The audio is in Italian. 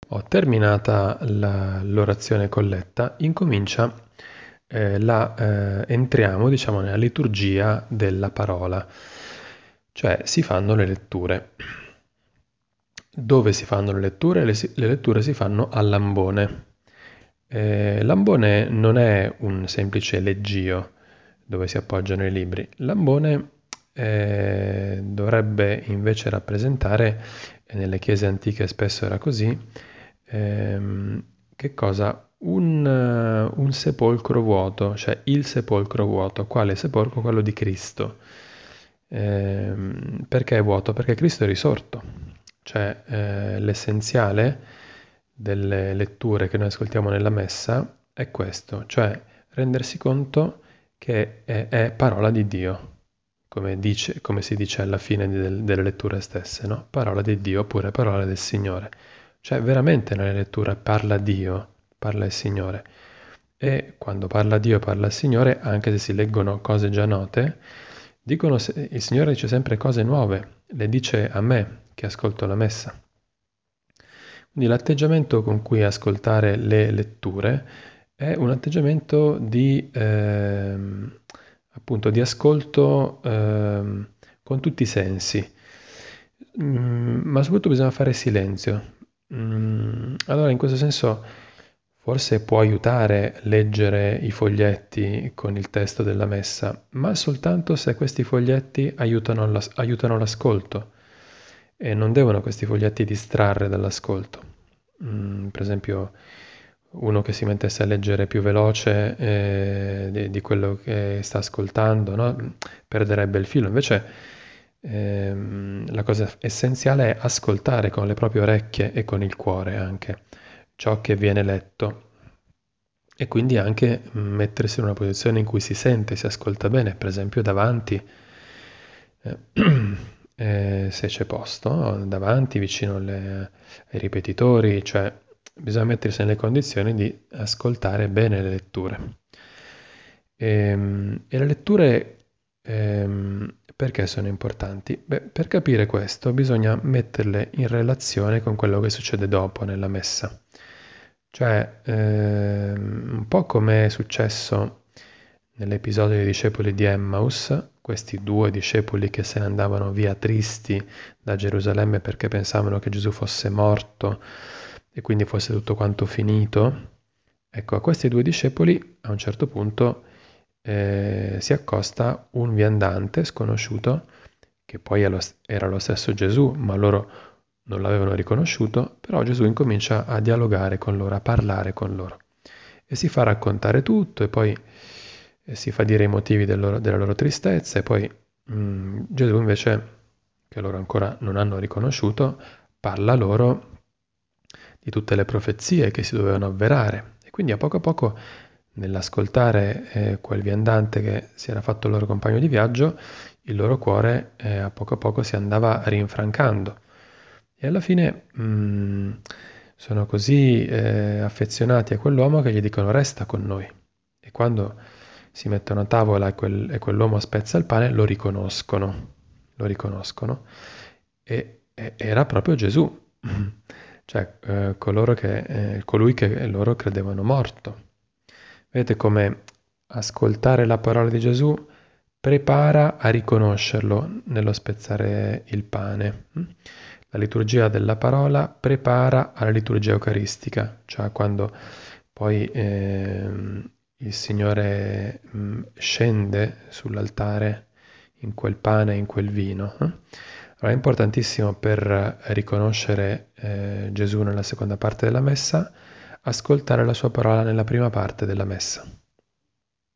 Terminata l'orazione colletta, entriamo, diciamo, nella liturgia della parola, cioè si fanno le letture. Dove si fanno le letture? Le letture si fanno a Lambone. Lambone non è un semplice leggio dove si appoggiano i libri. Lambone dovrebbe invece rappresentare, e nelle chiese antiche spesso era così, che cosa? Un sepolcro vuoto, cioè il sepolcro vuoto. Quale sepolcro? Quello di Cristo. Perché è vuoto? Perché Cristo è risorto. Cioè, l'essenziale delle letture che noi ascoltiamo nella messa è questo, cioè rendersi conto che è parola di Dio, come si dice alla fine delle letture stesse, no? Parola di Dio oppure parola del Signore. Cioè veramente nelle letture parla Dio, parla il Signore. E quando parla Dio, parla il Signore, anche se si leggono cose già note, il Signore dice sempre cose nuove, le dice a me che ascolto la messa. Quindi l'atteggiamento con cui ascoltare le letture è un atteggiamento appunto, di ascolto con tutti i sensi. Ma soprattutto bisogna fare silenzio. Allora, in questo senso, forse può aiutare leggere i foglietti con il testo della messa, ma soltanto se questi foglietti aiutano l'ascolto e non devono questi foglietti distrarre dall'ascolto. Per esempio, uno che si mettesse a leggere più veloce di quello che sta ascoltando, no? Perderebbe il filo. Invece la cosa essenziale è ascoltare con le proprie orecchie e con il cuore anche ciò che viene letto e quindi anche mettersi in una posizione in cui si sente, si ascolta bene, per esempio davanti, eh, se c'è posto, davanti, vicino ai ripetitori, cioè bisogna mettersi nelle condizioni di ascoltare bene le letture. E le letture perché sono importanti? Beh, per capire questo bisogna metterle in relazione con quello che succede dopo nella messa. Cioè, un po' come è successo nell'episodio dei discepoli di Emmaus, questi due discepoli che se ne andavano via tristi da Gerusalemme perché pensavano che Gesù fosse morto e quindi fosse tutto quanto finito. Ecco, a questi due discepoli a un certo punto si accosta un viandante sconosciuto, che poi era lo stesso Gesù, ma loro non l'avevano riconosciuto, però Gesù incomincia a dialogare con loro, a parlare con loro e si fa raccontare tutto e poi si fa dire i motivi della loro tristezza e poi Gesù invece, che loro ancora non hanno riconosciuto, parla loro di tutte le profezie che si dovevano avverare e quindi a poco nell'ascoltare quel viandante che si era fatto il loro compagno di viaggio, il loro cuore a poco si andava rinfrancando. E alla fine sono così affezionati a quell'uomo che gli dicono resta con noi. E quando si mettono a tavola e quell'uomo spezza il pane, lo riconoscono. E era proprio Gesù, cioè colui che loro credevano morto. Vedete come ascoltare la parola di Gesù prepara a riconoscerlo nello spezzare il pane. La liturgia della parola prepara alla liturgia eucaristica, cioè quando poi il Signore scende sull'altare in quel pane e in quel vino. Allora è importantissimo per riconoscere Gesù nella seconda parte della messa, ascoltare la sua parola nella prima parte della messa.